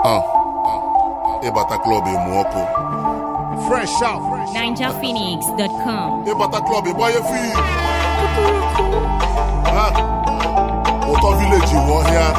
Ebata Club Muoko. Fresh out. NinjaPhoenix.com. Ebata Club boy fee. Auto Village you want here.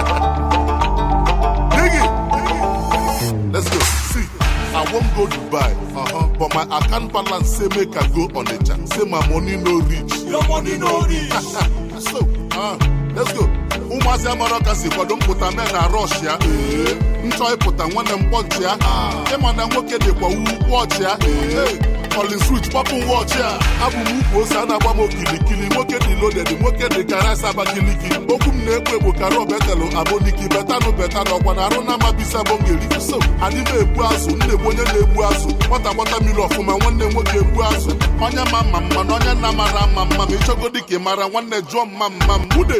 Dig it. Let's go. See, I won't go Dubai. But my account balance say make I go on the chat. Say my money no reach. Your money no reach. So, let's go. Umazi Amoroka si kwa put a man a rush ya. Nchoy put a one and punch ya. Emana woke de kwa watch ya. Calling switch papu watch ya. Abu muko sana wamo kilikili. Woke di loaded, woke di karasa bakiliki. Okum nekwe bukaro betelo aboniki. Betano betano wanarona mabisa bongeli. So, adime ebuasu, nde bonye ne ebuasu. Wata milo fuma wane woke ebuasu. Onya mama, onya namara mama. Michogo dike mara wane drum mama. Mude.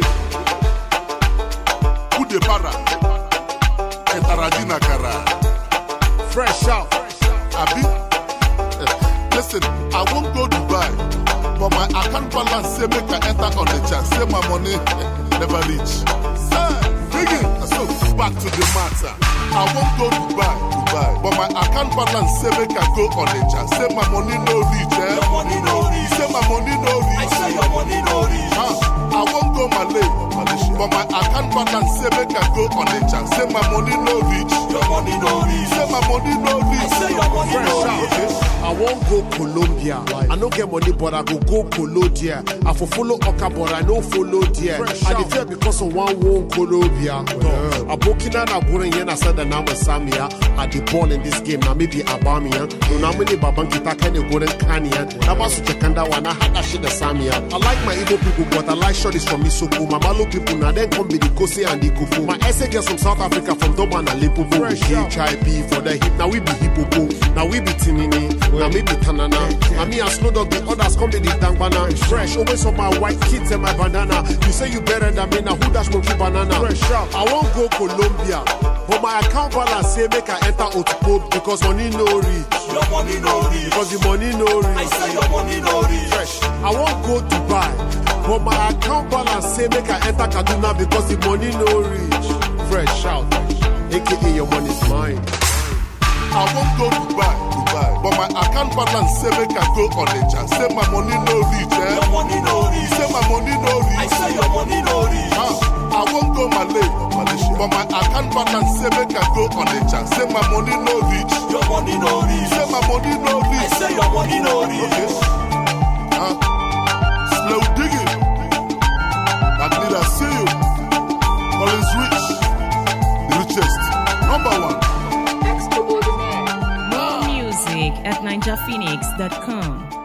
Ude para, etaradina kara. Fresh out. Abi, listen, I won't go Dubai, but my account balance say make I enter on the chat. Say my money never reach. Say, begin. So back to the matter. I won't go Dubai, but my account balance say make I go on the chat. Say my money no reach. Your money no reach. Say my money no reach. I say your money no reach. I won't go Malay, but my account balance say make I go on the chat. Say my money no reach. Your money no reach. Say my money no reach. I say your money no reach. Okay. I won't go Colombia. I don't get money, but I go Colombia. I for follow Oka, but I don't follow there. I defeat because of one won't Colombia. I booking and I wouldn't yen. I said the name of Samia. I the ball in this game. Now maybe Abamian. No, now many Babankita can go and Kanian. Now was such a kanda one. I had that shit the Samia. I like my Igbo people, but I like shorties from Misoko. My Malo people now then come be the Kose and the Kufu. My essay girls from South Africa, from Doban and Limpopo. HIV for the hip. Now we be Hippopo. Now we be Tinini. Now me be Tanana. And me and Slow Dog, the others come be the Dangbana. Fresh, always on my white kids and my bandana. You say you better than me, now who dash monkey banana? Fresh out. I won't go Colombia, but my account balance say make I enter Otupo because money no reach. Your money no reach. Because the money no reach. I say your money no reach. Fresh. I won't go Dubai, but my account balance say make I enter Kaduna because the money no reach. Fresh out. AKA your money's mine. I won't go Dubai, but my account balance say make I go on the chat. Say my money no reach. Your money no reach. Say my money no reach. I say your money no reach. I won't go Malay, but my account balance say make I go on the chat. Say my money no reach. Your money no reach. Say my money no reach. I say your money no reach. Okay. Slow digging. That need I see you. Collins Rich, the richest, number one. More music at NinjaPhoenix.com.